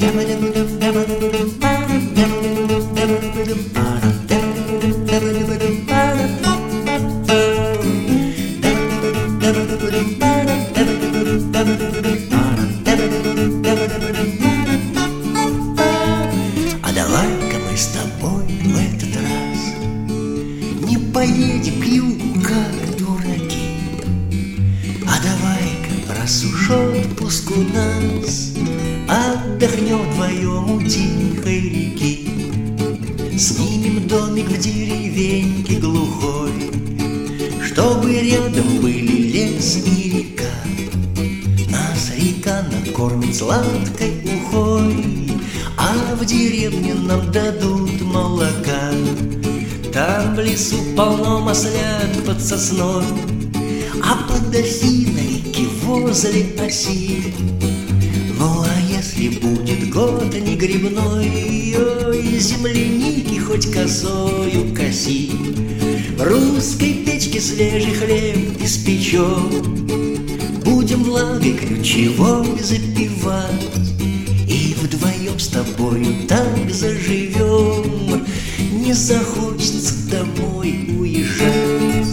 А давай-ка мы с тобой в этот раз не поедем к югу, как дураки, а давай-ка, раз уж отпуск у нас, отдохнем вдвоем у тихой реки. Снимем домик в деревеньке глухой, чтобы рядом были лес и река. Нас река накормит сладкой ухой, а в деревне нам дадут молока. Там в лесу полно маслят под сосной, а под осиной реки возле оси. Ну а если будет год не грибной, ой, земляники хоть косою коси. В русской печке свежий хлеб испечем, будем влагой ключевой запивать, и вдвоем с тобою так заживем, не захочется домой уезжать.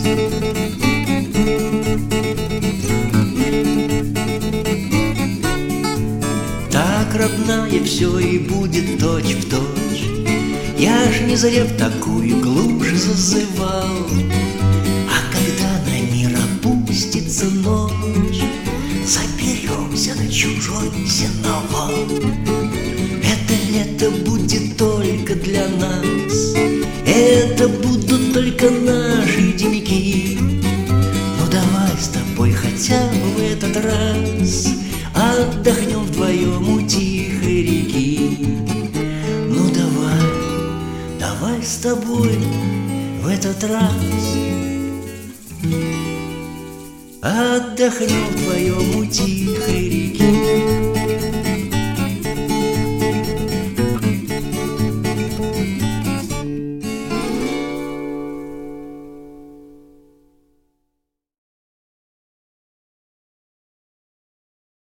Так, родная, все и будет точь-в-точь. Я ж не зря в такую глушь зазывал. А когда на мир опустится ночь, заберемся на чужой сеновал. Это лето будет только для нас, это будут только наши деньки. Ну давай с тобой хотя бы в этот раз отдохнем вдвоем у тихой реки. Ну давай, давай с тобой в этот раз отдохнем вдвоем у тихой реки.